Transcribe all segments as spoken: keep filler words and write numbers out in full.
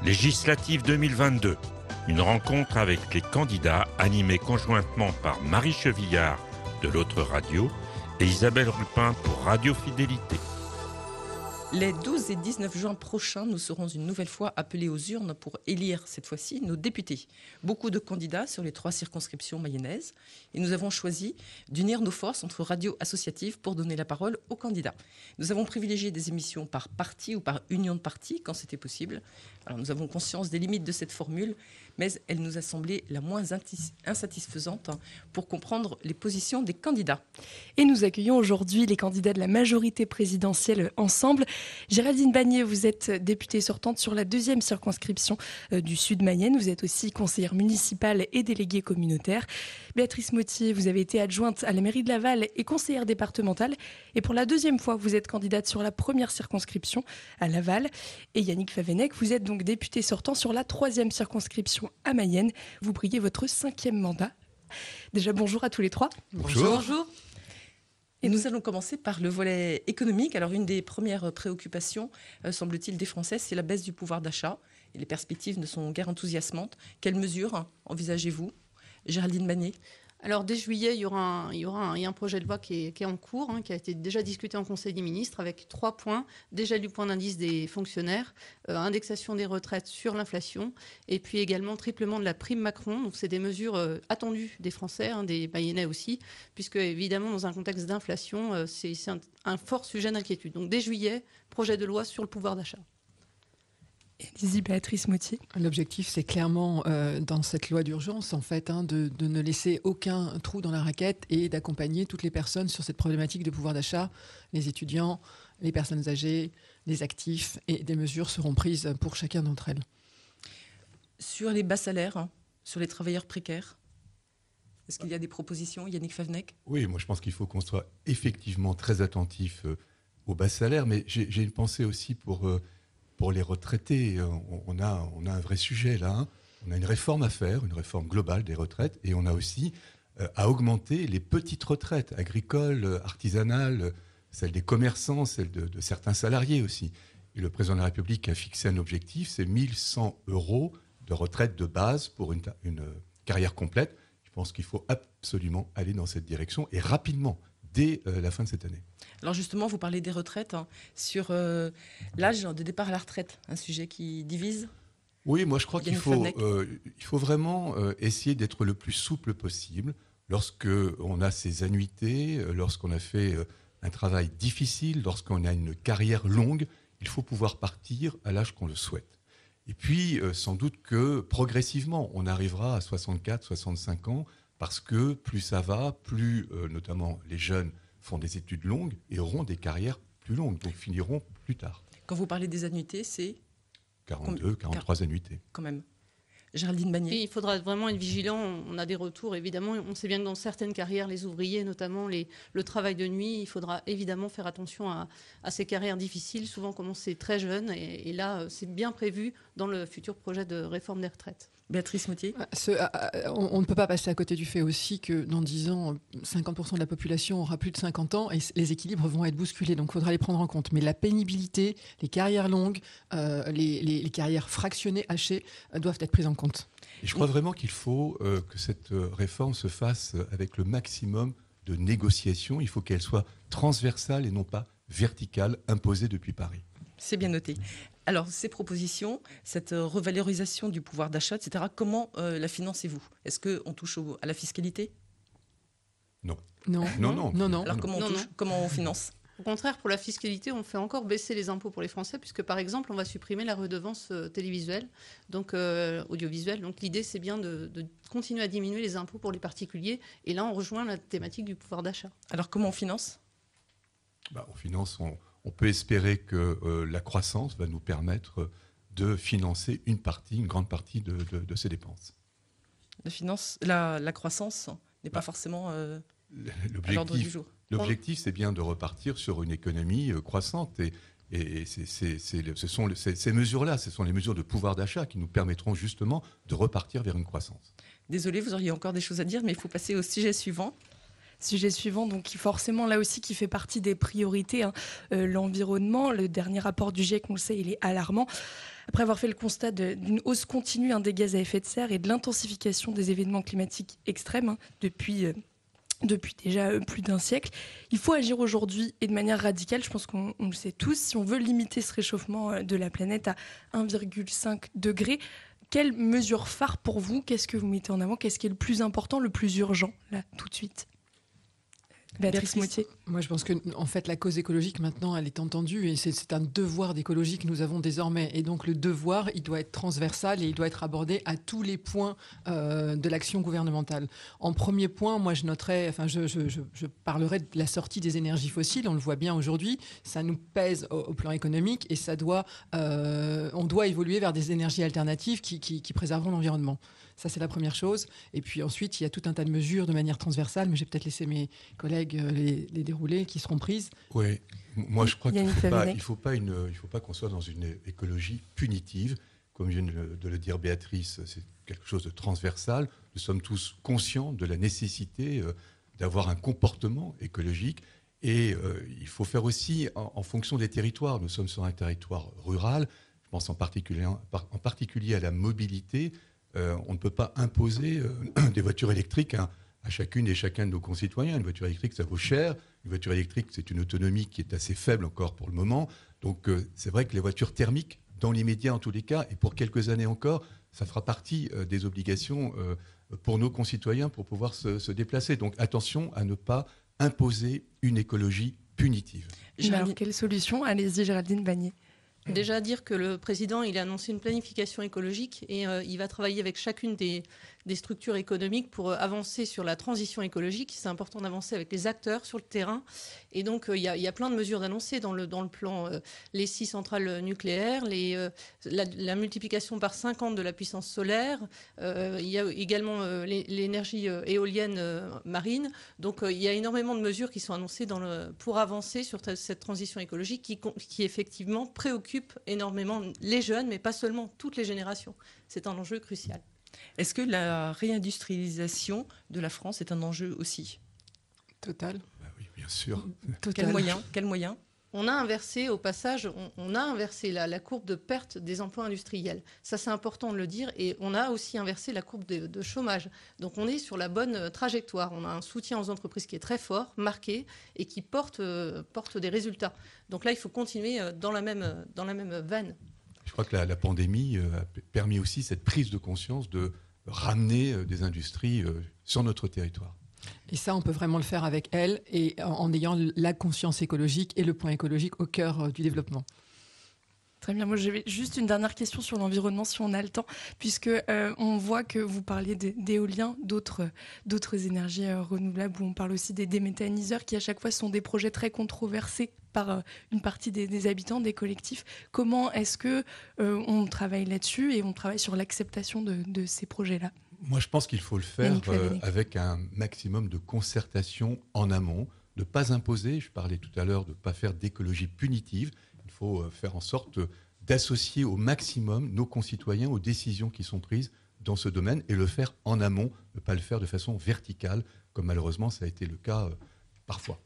Législative deux mille vingt-deux. Une rencontre avec les candidats animée conjointement par Marie Chevillard de l'autre radio et Isabelle Rupin pour Radio Fidélité. Les douze et dix-neuf juin prochains, nous serons une nouvelle fois appelés aux urnes pour élire cette fois-ci nos députés. Beaucoup de candidats sur les trois circonscriptions mayennaises et nous avons choisi d'unir nos forces entre radios associatives pour donner la parole aux candidats. Nous avons privilégié des émissions par parti ou par union de partis quand c'était possible. Alors nous avons conscience des limites de cette formule, mais elle nous a semblé la moins insatisfaisante pour comprendre les positions des candidats. Et nous accueillons aujourd'hui les candidats de la majorité présidentielle ensemble. Géraldine Bagné, vous êtes députée sortante sur la deuxième circonscription du Sud Mayenne. Vous êtes aussi conseillère municipale et déléguée communautaire. Béatrice Mottier, vous avez été adjointe à la mairie de Laval et conseillère départementale. Et pour la deuxième fois, vous êtes candidate sur la première circonscription à Laval. Et Yannick Favennec, vous êtes donc député sortant sur la troisième circonscription à Mayenne. Vous briguez votre cinquième mandat. Déjà, bonjour à tous les trois. Bonjour. Bonjour. Et nous allons commencer par le volet économique. Alors, une des premières préoccupations, euh, semble-t-il, des Français, c'est la baisse du pouvoir d'achat. Et les perspectives ne sont guère enthousiasmantes. Quelles mesures hein, envisagez-vous, Géraldine Bagné? Alors, dès juillet, il y aura un, il y aura un, il y a un projet de loi qui est, qui est en cours, hein, qui a été déjà discuté en Conseil des ministres avec trois points. Dégel du point d'indice des fonctionnaires, euh, indexation des retraites sur l'inflation, et puis également triplement de la prime Macron. Donc, c'est des mesures euh, attendues des Français, hein, des Mayennais aussi, puisque évidemment, dans un contexte d'inflation, euh, c'est, c'est un, un fort sujet d'inquiétude. Donc, dès juillet, projet de loi sur le pouvoir d'achat. Allez-y, Béatrice Mottier. L'objectif, c'est clairement, euh, dans cette loi d'urgence, en fait, hein, de, de ne laisser aucun trou dans la raquette et d'accompagner toutes les personnes sur cette problématique de pouvoir d'achat, les étudiants, les personnes âgées, les actifs, et des mesures seront prises pour chacun d'entre elles. Sur les bas salaires, hein, sur les travailleurs précaires, est-ce qu'il y a des propositions, Yannick Favennec? Oui, moi je pense qu'il faut qu'on soit effectivement très attentif euh, aux bas salaires, mais j'ai, j'ai une pensée aussi pour... Euh, Pour les retraités, on a, on a un vrai sujet là. Hein. On a une réforme à faire, une réforme globale des retraites, et on a aussi euh, à augmenter les petites retraites agricoles, artisanales, celles des commerçants, celles de, de certains salariés aussi. Et le président de la République a fixé un objectif, c'est mille cent euros de retraite de base pour une, une carrière complète. Je pense qu'il faut absolument aller dans cette direction, et rapidement, dès euh, la fin de cette année. Alors justement, vous parlez des retraites, hein, sur euh, l'âge de départ à la retraite, un sujet qui divise. Oui, moi je crois qu'il faut, euh, il faut vraiment euh, essayer d'être le plus souple possible lorsqu'on a ses annuités, euh, lorsqu'on a fait euh, un travail difficile, lorsqu'on a une carrière longue, il faut pouvoir partir à l'âge qu'on le souhaite. Et puis, euh, sans doute que progressivement, on arrivera à soixante-quatre, soixante-cinq ans, parce que plus ça va, plus euh, notamment les jeunes font des études longues et auront des carrières plus longues, donc finiront plus tard. Quand vous parlez des annuités, c'est quarante-deux, quarante-trois annuités. Quand même. Géraldine Bagné. Oui, il faudra vraiment être vigilant. On a des retours, évidemment. On sait bien que dans certaines carrières, les ouvriers, notamment les, le travail de nuit, il faudra évidemment faire attention à, à ces carrières difficiles, souvent commencer très jeune. Et, et là, c'est bien prévu dans le futur projet de réforme des retraites. Béatrice Mottier. Ce, on, on ne peut pas passer à côté du fait aussi que dans dix ans, cinquante pour cent de la population aura plus de cinquante ans et les équilibres vont être bousculés. Donc il faudra les prendre en compte. Mais la pénibilité, les carrières longues, euh, les, les, les carrières fractionnées, hachées, euh, doivent être prises en compte. Et je crois vraiment qu'il faut euh, que cette réforme se fasse avec le maximum de négociations. Il faut qu'elle soit transversale et non pas verticale, imposée depuis Paris. C'est bien noté. Alors, ces propositions, cette revalorisation du pouvoir d'achat, et cetera, comment euh, la financez-vous? Est-ce qu'on touche au, à la fiscalité? Non. Non, non, non. non, non. Alors, comment on, non, touche, non. comment on finance? Au contraire, pour la fiscalité, on fait encore baisser les impôts pour les Français, puisque par exemple, on va supprimer la redevance euh, télévisuelle, donc euh, audiovisuelle. Donc l'idée, c'est bien de, de continuer à diminuer les impôts pour les particuliers. Et là, on rejoint la thématique du pouvoir d'achat. Alors, comment on finance? Bah, on finance, on, on peut espérer que euh, la croissance va nous permettre de financer une partie, une grande partie de, de, de ces dépenses. La, finance, la, la croissance n'est pas bah, forcément euh, à l'ordre du jour. L'objectif, c'est bien de repartir sur une économie euh, croissante. Et, et c'est, c'est, c'est, ce sont c'est, ces mesures-là, ce sont les mesures de pouvoir d'achat qui nous permettront justement de repartir vers une croissance. Désolée, vous auriez encore des choses à dire, mais il faut passer au sujet suivant. Sujet suivant, donc qui forcément là aussi qui fait partie des priorités, hein, euh, l'environnement. Le dernier rapport du GIEC, on le sait, il est alarmant. Après avoir fait le constat de, d'une hausse continue, hein, des gaz à effet de serre et de l'intensification des événements climatiques extrêmes, hein, depuis... Euh, depuis déjà plus d'un siècle. Il faut agir aujourd'hui et de manière radicale, je pense qu'on on le sait tous, si on veut limiter ce réchauffement de la planète à un virgule cinq degré. Quelles mesures phares pour vous ? Qu'est-ce que vous mettez en avant ? Qu'est-ce qui est le plus important, le plus urgent, là, tout de suite ? Béatrice Mottier. Moi, je pense que en fait, la cause écologique, maintenant, elle est entendue et c'est, c'est un devoir d'écologie que nous avons désormais. Et donc, le devoir, il doit être transversal et il doit être abordé à tous les points euh, de l'action gouvernementale. En premier point, moi, je noterais, enfin, je, je, je, je parlerais de la sortie des énergies fossiles. On le voit bien aujourd'hui, ça nous pèse au, au plan économique et ça doit, euh, on doit évoluer vers des énergies alternatives qui, qui, qui préserveront l'environnement. Ça, c'est la première chose. Et puis ensuite, il y a tout un tas de mesures de manière transversale, mais je vais peut-être laisser mes collègues les, les dérouler, qui seront prises. Oui, moi je crois qu'il ne faut pas, il faut pas, une, il faut pas qu'on soit dans une écologie punitive. Comme vient de le dire Béatrice, c'est quelque chose de transversal. Nous sommes tous conscients de la nécessité d'avoir un comportement écologique. Et euh, il faut faire aussi en, en fonction des territoires. Nous sommes sur un territoire rural. Je pense en particulier, en particulier à la mobilité. Euh, on ne peut pas imposer euh, des voitures électriques à, à chacune et chacun de nos concitoyens. Une voiture électrique, ça vaut cher. Une voiture électrique, c'est une autonomie qui est assez faible encore pour le moment. Donc euh, c'est vrai que les voitures thermiques, dans l'immédiat en tous les cas, et pour quelques années encore, ça fera partie euh, des obligations euh, pour nos concitoyens pour pouvoir se, se déplacer. Donc attention à ne pas imposer une écologie punitive. Alors, quelle solution ? Allez-y, Géraldine Bannier. Déjà dire que le président il a annoncé une planification écologique et euh, il va travailler avec chacune des, des structures économiques pour euh, avancer sur la transition écologique. C'est important d'avancer avec les acteurs sur le terrain. Et donc, euh, il y a, il y a plein de mesures d'annoncer dans le, dans le plan. Euh, les six centrales nucléaires, les, euh, la, la multiplication par cinquante de la puissance solaire. Euh, il y a également euh, l'énergie euh, éolienne euh, marine. Donc, euh, il y a énormément de mesures qui sont annoncées dans le, pour avancer sur t- cette transition écologique qui, qui effectivement préoccupe énormément les jeunes, mais pas seulement, toutes les générations. C'est un enjeu crucial. Est-ce que la réindustrialisation de la France est un enjeu aussi ? Total. Bah oui, bien sûr. Total. Quel moyen ? Quel moyen ? On a inversé, au passage, on, on a inversé la, la courbe de perte des emplois industriels. Ça, c'est important de le dire. Et on a aussi inversé la courbe de, de chômage. Donc, on est sur la bonne trajectoire. On a un soutien aux entreprises qui est très fort, marqué, et qui porte, euh, porte des résultats. Donc là, il faut continuer dans la même, dans la même veine. Je crois que la, la pandémie a permis aussi cette prise de conscience de ramener des industries sur notre territoire. Et ça, on peut vraiment le faire avec elle et en, en ayant la conscience écologique et le point écologique au cœur euh, du développement. Très bien. Moi, j'avais juste une dernière question sur l'environnement, si on a le temps, puisque euh, on voit que vous parlez d'éolien, d'autres, d'autres énergies euh, renouvelables, où on parle aussi des déméthaniseurs, qui à chaque fois sont des projets très controversés par euh, une partie des, des habitants, des collectifs. Comment est-ce que euh, on travaille là-dessus et on travaille sur l'acceptation de, de ces projets-là ? Moi, je pense qu'il faut le faire euh, avec un maximum de concertation en amont, de ne pas imposer. Je parlais tout à l'heure de ne pas faire d'écologie punitive. Il faut euh, faire en sorte d'associer au maximum nos concitoyens aux décisions qui sont prises dans ce domaine et le faire en amont, ne pas le faire de façon verticale, comme malheureusement ça a été le cas euh, parfois.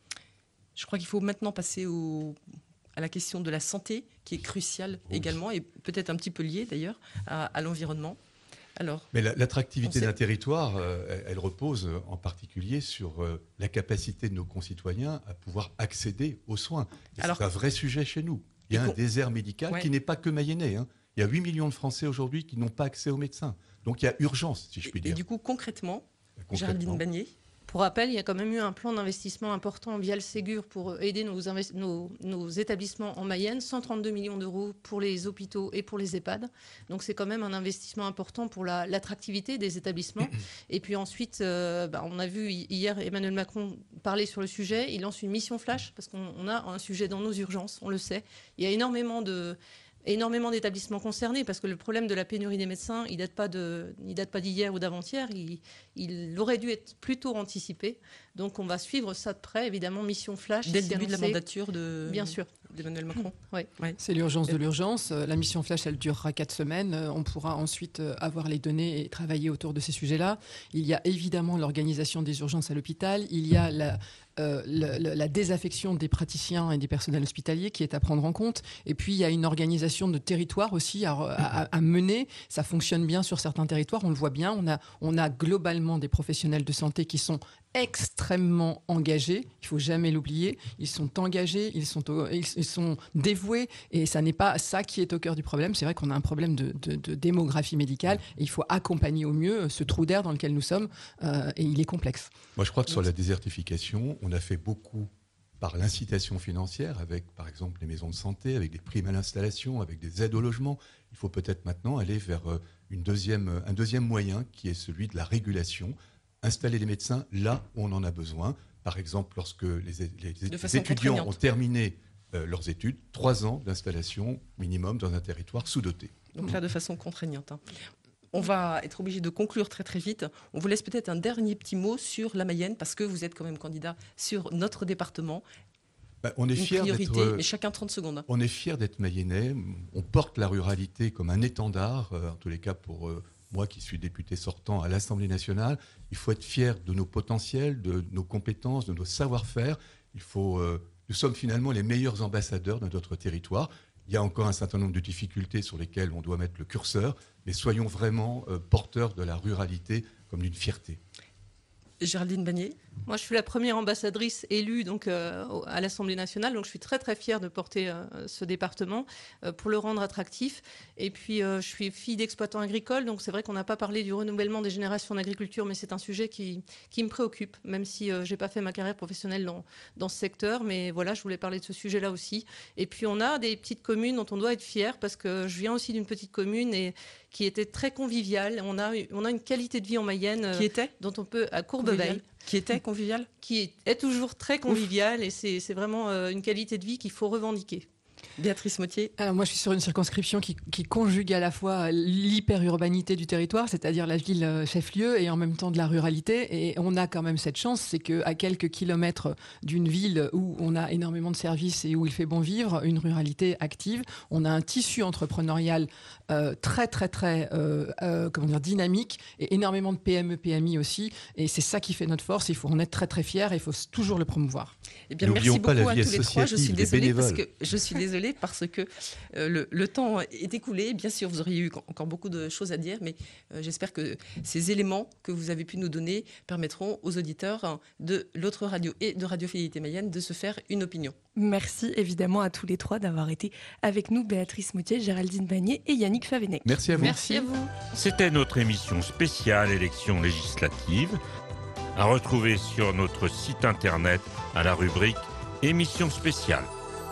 Je crois qu'il faut maintenant passer au... à la question de la santé, qui est cruciale oui. également, et peut-être un petit peu liée d'ailleurs à, à l'environnement. Alors, Mais la, l'attractivité d'un territoire, euh, elle, elle repose en particulier sur euh, la capacité de nos concitoyens à pouvoir accéder aux soins. Et Alors, c'est un vrai sujet chez nous. Il y a un désert médical ouais. qui n'est pas que mayennais. Hein. Il y a huit millions de Français aujourd'hui qui n'ont pas accès aux médecins. Donc il y a urgence, si je puis et, dire. Et du coup, concrètement, Géraldine Bannier ? Pour rappel, il y a quand même eu un plan d'investissement important via le Ségur pour aider nos, invest- nos, nos établissements en Mayenne, cent trente-deux millions d'euros pour les hôpitaux et pour les EHPAD. Donc c'est quand même un investissement important pour la, l'attractivité des établissements. Et puis ensuite, euh, bah, on a vu hier Emmanuel Macron parler sur le sujet. Il lance une mission flash parce qu'on on a un sujet dans nos urgences, on le sait. Il y a énormément de... énormément d'établissements concernés parce que le problème de la pénurie des médecins, il date pas de, il date pas d'hier ou d'avant-hier, il, il aurait dû être plus tôt anticipé. Donc on va suivre ça de près, évidemment, mission flash. Dès le début annoncé. de la mandature de... Bien sûr. d'Emmanuel Macron. Oui. Ouais. C'est l'urgence de l'urgence. La mission Flash, elle durera quatre semaines. On pourra ensuite avoir les données et travailler autour de ces sujets-là. Il y a évidemment l'organisation des urgences à l'hôpital. Il y a la, euh, la, la désaffection des praticiens et des personnels hospitaliers qui est à prendre en compte. Et puis, il y a une organisation de territoire aussi à, à, à mener. Ça fonctionne bien sur certains territoires. On le voit bien. On a, on a globalement des professionnels de santé qui sont extrêmement engagés, il faut jamais l'oublier, ils sont engagés, ils sont, ils sont dévoués et ça n'est pas ça qui est au cœur du problème. C'est vrai qu'on a un problème de, de, de démographie médicale et il faut accompagner au mieux ce trou d'air dans lequel nous sommes euh, et il est complexe. Moi je crois que sur la désertification, on a fait beaucoup par l'incitation financière avec par exemple les maisons de santé, avec des primes à l'installation, avec des aides au logement. Il faut peut-être maintenant aller vers une deuxième, un deuxième moyen qui est celui de la régulation. Installer les médecins là où on en a besoin. Par exemple, lorsque les, les, les étudiants ont terminé euh, leurs études, trois ans d'installation minimum dans un territoire sous-doté. Donc là, de façon contraignante. Hein. On va être obligé de conclure très très vite. On vous laisse peut-être un dernier petit mot sur la Mayenne, parce que vous êtes quand même candidat sur notre département. Ben, on est Une fiers priorité, d'être, mais chacun trente secondes. On est fiers d'être mayennais. On porte la ruralité comme un étendard, euh, en tous les cas pour... Euh, moi qui suis député sortant à l'Assemblée nationale, il faut être fier de nos potentiels, de nos compétences, de nos savoir-faire. Il faut, euh, nous sommes finalement les meilleurs ambassadeurs de notre territoire. Il y a encore un certain nombre de difficultés sur lesquelles on doit mettre le curseur, mais soyons vraiment euh, porteurs de la ruralité comme d'une fierté. Géraldine Bagné. Moi, je suis la première ambassadrice élue donc, euh, à l'Assemblée nationale, donc je suis très très fière de porter euh, ce département euh, pour le rendre attractif. Et puis, euh, je suis fille d'exploitants agricoles, donc c'est vrai qu'on n'a pas parlé du renouvellement des générations d'agriculture, mais c'est un sujet qui, qui me préoccupe, même si euh, je n'ai pas fait ma carrière professionnelle dans, dans ce secteur. Mais voilà, je voulais parler de ce sujet-là aussi. Et puis, on a des petites communes dont on doit être fier, parce que je viens aussi d'une petite commune et qui était très conviviale. On a, on a une qualité de vie en Mayenne euh, qui était dont on peut, à Courbeveille. Qui était convivial Qui est toujours très convivial. Ouf. Et c'est, c'est vraiment euh, une qualité de vie qu'il faut revendiquer. Béatrice Mottier. Alors moi, je suis sur une circonscription qui, qui conjugue à la fois l'hyperurbanité du territoire, c'est-à-dire la ville chef-lieu, et en même temps de la ruralité. Et on a quand même cette chance, c'est qu'à quelques kilomètres d'une ville où on a énormément de services et où il fait bon vivre, une ruralité active, on a un tissu entrepreneurial euh, très, très, très euh, euh, comment dire, dynamique, et énormément de P M E, P M I aussi. Et c'est ça qui fait notre force. Il faut en être très, très fier et il faut toujours le promouvoir. Eh bien, merci beaucoup à tous les trois. Je suis désolée parce que je suis désolée parce que euh, le, le temps est écoulé. Bien sûr, vous auriez eu encore beaucoup de choses à dire, mais euh, j'espère que ces éléments que vous avez pu nous donner permettront aux auditeurs de l'autre radio et de Radio Fidélité Mayenne de se faire une opinion. Merci évidemment à tous les trois d'avoir été avec nous, Béatrice Mottier, Géraldine Bagné et Yannick Favennec. Merci à vous. Merci à vous. C'était notre émission spéciale élections législatives, à retrouver sur notre site internet à la rubrique émissions spéciales.